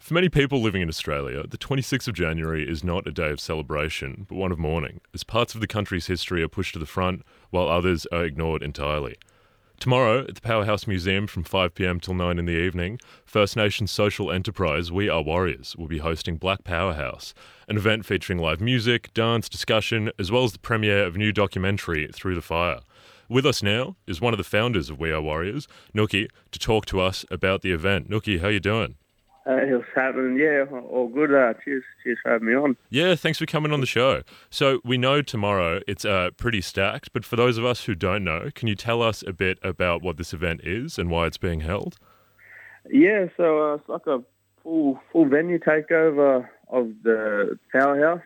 For many people living in Australia, the 26th of January is not a day of celebration, but one of mourning, as parts of the country's history are pushed to the front, while others are ignored entirely. Tomorrow, at the Powerhouse Museum from 5 p.m. till 9 in the evening, First Nations social enterprise We Are Warriors will be hosting Black Powerhouse, an event featuring live music, dance, discussion, as well as the premiere of a new documentary, Through the Fire. With us now is one of the founders of We Are Warriors, Nookie, to talk to us about the event. Nookie, how you doing? What's happening? Yeah, all good. Cheers for having me on. Yeah, thanks for coming on the show. So we know tomorrow it's pretty stacked, but for those of us who don't know, can you tell us a bit about what this event is and why it's being held? Yeah, so it's like a full venue takeover of the Powerhouse.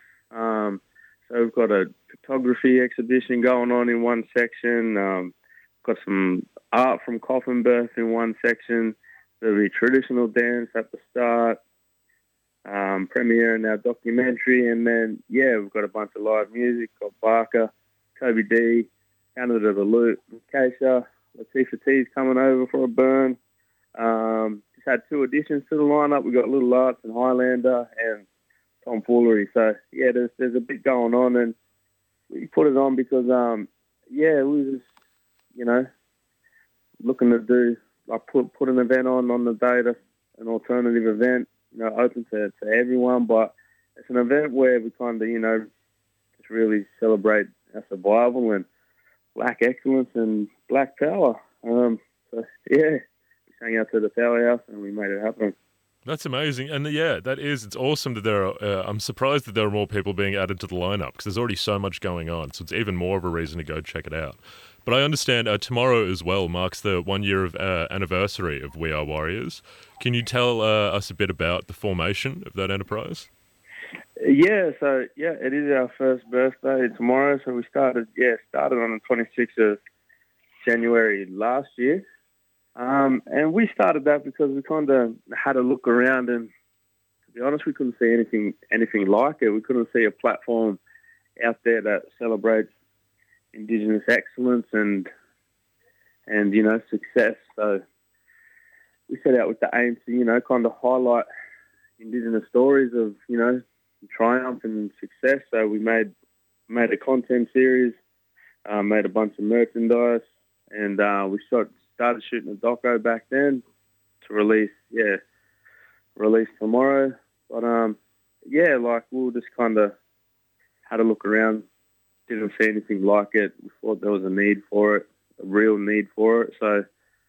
So we've got a photography exhibition going on in one section. Got some art from Coffin Birth in one section. There'll be traditional dance at the start, premiere in our documentary, and then, we've got a bunch of live music. Got Barker, Kobe D, Canada the Loot, Keisha, Latifah T's coming over for a burn. Just had two additions to the lineup. We've got Little Arts and Highlander and Tom Foolery. So, there's a bit going on, and we put it on because, we were just, looking to do, like put an event on the day that's an alternative event, open to everyone, but it's an event where we kind of, just really celebrate our survival and black excellence and black power. We sang out to the Powerhouse and we made it happen. That's amazing. And it's awesome that there are, I'm surprised that there are more people being added to the lineup because there's already so much going on. So it's even more of a reason to go check it out. But I understand tomorrow as well marks the 1 year of anniversary of We Are Warriors. Can you tell us a bit about the formation of that enterprise? It is our first birthday tomorrow. So we started on the 26th of January last year. And we started that because we kind of had a look around, and to be honest, we couldn't see anything like it. We couldn't see a platform out there that celebrates Indigenous excellence and success. So we set out with the aim to kind of highlight Indigenous stories of triumph and success. So we made a content series, made a bunch of merchandise, and we started shooting a doco back then to release tomorrow. But we'll just kind of had a look around. Didn't see anything like it. We thought there was a need for it, a real need for it. So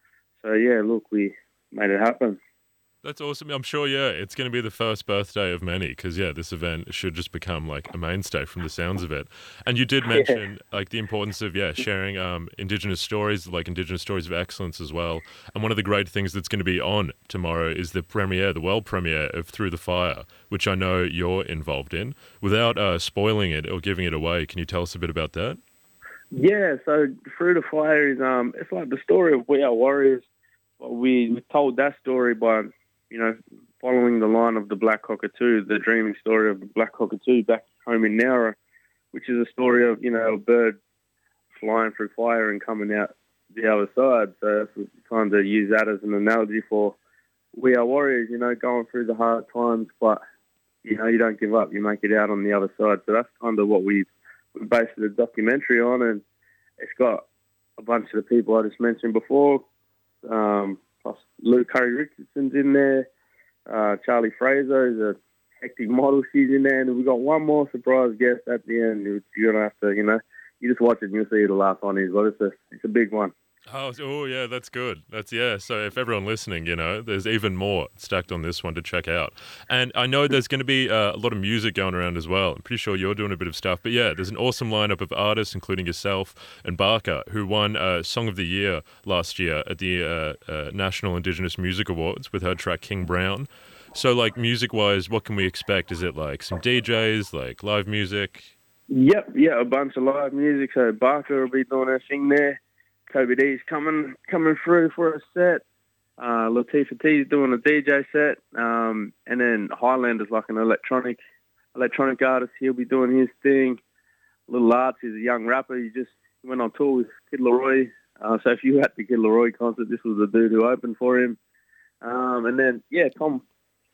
we made it happen. That's awesome. I'm sure, it's going to be the first birthday of many because, this event should just become like a mainstay from the sounds of it. And you did mention like the importance of, sharing Indigenous stories, like Indigenous stories of excellence as well. And one of the great things that's going to be on tomorrow is the world premiere of Through the Fire, which I know you're involved in. Without spoiling it or giving it away, can you tell us a bit about that? Yeah, so Through the Fire is it's like the story of We Are Warriors. We told that story by following the line of the black cockatoo, the dreaming story of the black cockatoo back home in Nowra, which is a story of, a bird flying through fire and coming out the other side. So we kind of use that as an analogy for We Are Warriors, going through the hard times, but, you don't give up, you make it out on the other side. So that's kind of what we based the documentary on, and it's got a bunch of the people I just mentioned before, plus Luke Curry Richardson's in there. Charlie Fraser is a hectic model. She's in there. And we've got one more surprise guest at the end. You're going to have to, you just watch it and you'll see who the last one is. But it's a big one. Oh, yeah, that's good. So if everyone listening, there's even more stacked on this one to check out. And I know there's going to be a lot of music going around as well. I'm pretty sure you're doing a bit of stuff. But there's an awesome lineup of artists, including yourself and Barker, who won Song of the Year last year at the National Indigenous Music Awards with her track King Brown. So, like, music-wise, what can we expect? Is it like some DJs, like live music? Yep, a bunch of live music. So Barker will be doing her thing there. Kobe D's coming through for a set. Latifah T's doing a DJ set. And then Highlander's like an electronic artist. He'll be doing his thing. Little Arts is a young rapper. He just went on tour with Kid Laroi. So if you were at the Kid Laroi concert, this was the dude who opened for him. And then, Tom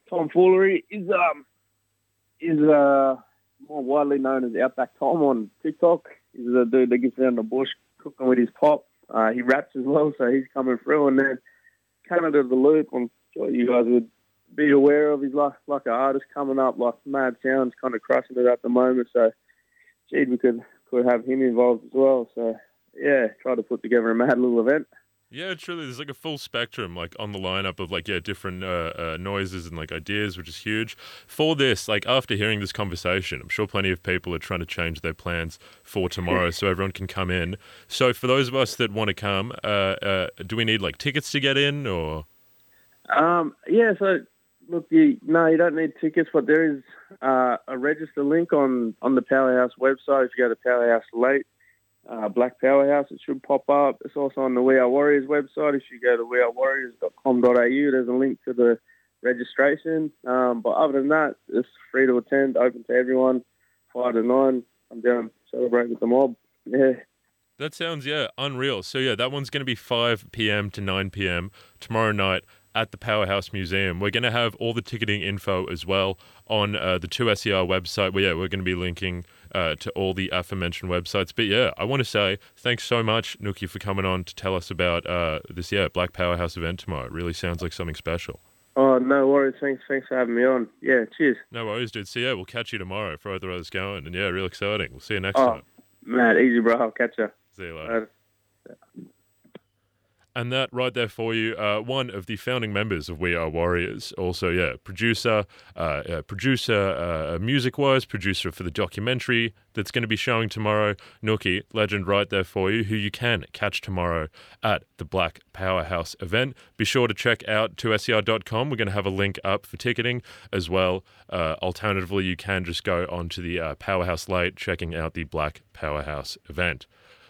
tomfoolery is more widely known as Outback Tom on TikTok. He's the dude that gets out in the bush cooking with his pop. He raps as well, so he's coming through. And then Canada the Loop, I'm sure you guys would be aware of. He's like an artist coming up, like Mad Sounds, kind of crushing it at the moment. So, gee, we could have him involved as well. So, yeah, try to put together a mad little event. Yeah, truly, there's like a full spectrum like on the lineup of like different noises and like ideas, which is huge. For this, like after hearing this conversation, I'm sure plenty of people are trying to change their plans for tomorrow so everyone can come in. So for those of us that want to come, do we need like tickets to get in or? Yeah, so look, you don't need tickets, but there is a register link on the Powerhouse website. If you go to Powerhouse Late, Black Powerhouse, it should pop up. It's also on the We Are Warriors website. If you go to wearewarriors.com.au, there's a link to the registration. But other than that, it's free to attend, open to everyone, 5 to 9. I'm down celebrate with the mob. Yeah. That sounds, unreal. So, that one's going to be 5 p.m. to 9 p.m. tomorrow night at the Powerhouse Museum. We're going to have all the ticketing info as well on the 2SER website. We're going to be linking to all the aforementioned websites. But I want to say thanks so much, Nookie, for coming on to tell us about this Black Powerhouse event tomorrow. It really sounds like something special. Oh, no worries. Thanks for having me on. Yeah, cheers. No worries, dude. So, we'll catch you tomorrow for either of us going. And, real exciting. We'll see you next time. Man, easy, bro. I'll catch you. See you later. And that right there for you, one of the founding members of We Are Warriors. Also, producer, music-wise, producer for the documentary that's going to be showing tomorrow. Nookie, legend right there for you, who you can catch tomorrow at the Black Powerhouse event. Be sure to check out 2ser.com. We're going to have a link up for ticketing as well. Alternatively, you can just go onto the Powerhouse Late, checking out the Black Powerhouse event.